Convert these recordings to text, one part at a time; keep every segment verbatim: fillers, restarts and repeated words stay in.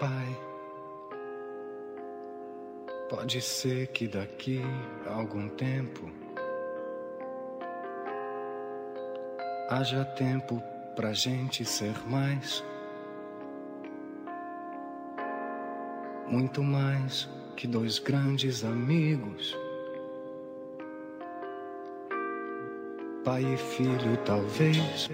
Pai, pode ser que daqui a algum tempo haja tempo pra gente ser mais, muito mais que dois grandes amigos, pai e filho, talvez.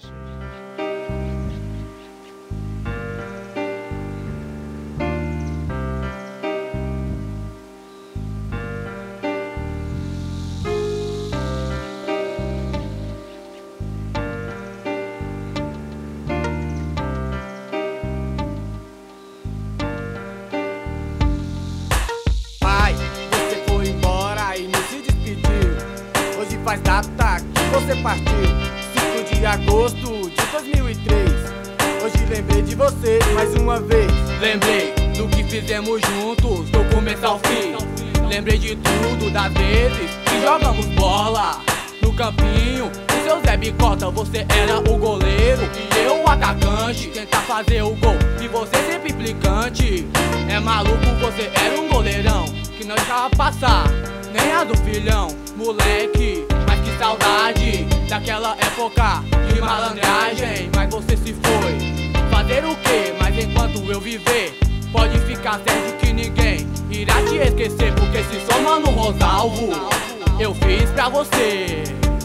Faz data que você partiu, cinco de agosto de dois mil e três. Hoje lembrei de você mais uma vez. Lembrei do que fizemos juntos, do começo ao fim. Lembrei de tudo, das vezes que jogamos bola no campinho. O seu Zé Bicota, você era o goleiro e eu o atacante, tentar fazer o gol e você sempre implicante. É maluco, você era um goleirão que não deixava passar nem a do filhão, moleque. Mas que saudade daquela época de malandragem. Mas você se foi fazer o quê? Mas enquanto eu viver, pode ficar certo que ninguém irá te esquecer, porque se sou Mano Rosalvo, eu fiz pra você.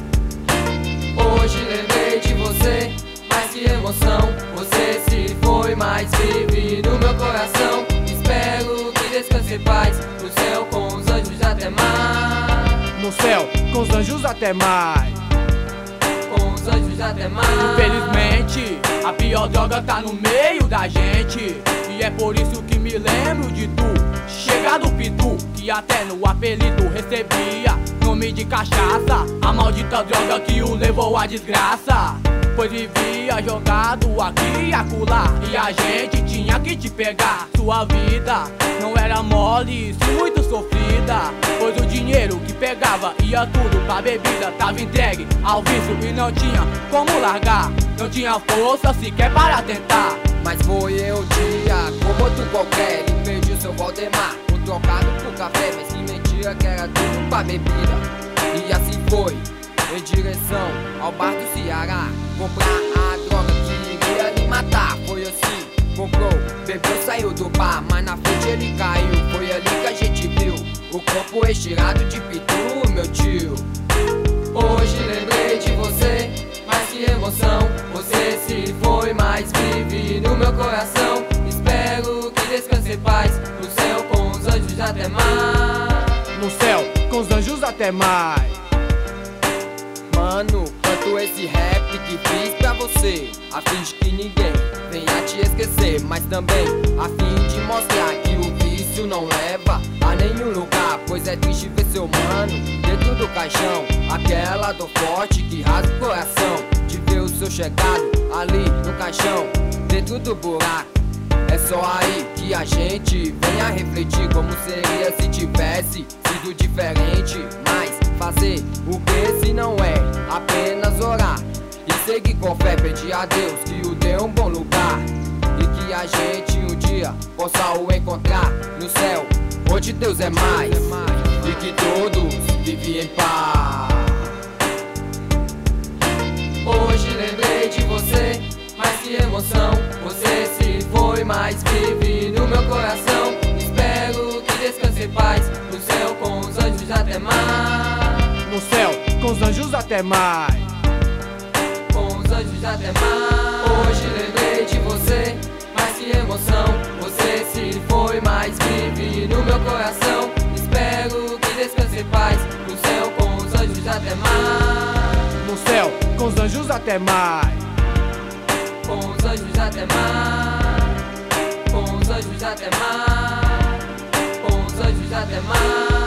Hoje lembrei de você, mas que emoção. Você se foi, mas vive no meu coração. Espero que descanse em paz no céu com os anjos até mais. No céu, com os anjos até mais. Com os anjos até mais. Infelizmente, a pior droga tá no meio da gente, e é por isso que me lembro de tu. Chega do Pitu, que até no apelido recebia nome de cachaça, a maldita droga que o levou à desgraça. Pois vivia jogado aqui e acolá, e a gente tinha que te pegar. Sua vida não era mole, sim muito sofrida, pois o dinheiro que pegava ia tudo pra bebida. Tava entregue ao vício e não tinha como largar, não tinha força sequer para tentar. Mas foi eu um dia como outro qualquer e perdi o seu Valdemar, o trocado por café, mas que mentira que era tudo pra bebida. E assim foi, em direção ao bar do Ceará, comprar a droga que iria lhe matar. Foi assim, comprou, bebeu, saiu do bar, mas na frente ele caiu. Foi ali que a gente viu o corpo estirado de Pitu, meu tio. Hoje lembrei de você, mas que emoção. Você se foi, mas vive no meu coração. Espero que descanse em paz no céu com os anjos até mais. No céu, com os anjos até mais. Mano, canto esse rap que fiz pra você, a fim de que ninguém venha te esquecer, mas também a fim de mostrar que o vício não leva a nenhum lugar. Pois é triste ver seu mano dentro do caixão, aquela dor forte que rasga o coração, de ver o seu chegado ali no caixão, dentro do buraco. É só aí que a gente vem a refletir como seria se tivesse sido diferente. Mas fazer o que se não é apenas orar e seguir com fé, pedir a Deus que o dê um bom lugar, e que a gente um dia possa o encontrar no céu, onde Deus é mais, e que todos vivem em paz. Hoje lembrei de você, mas que emoção. Você se foi, mas vive no meu coração. Espero que descanse em paz no céu com os anjos até mais. No céu, com os anjos até mais. Com os anjos até mais. Hoje lembrei de você, mas que emoção. Você se foi, mas vive no meu coração. Espero que descanse em paz no céu com os anjos até mais. No céu, com os anjos até mais. Com os anjos até mais. Com os anjos até mais. Com os anjos até mais.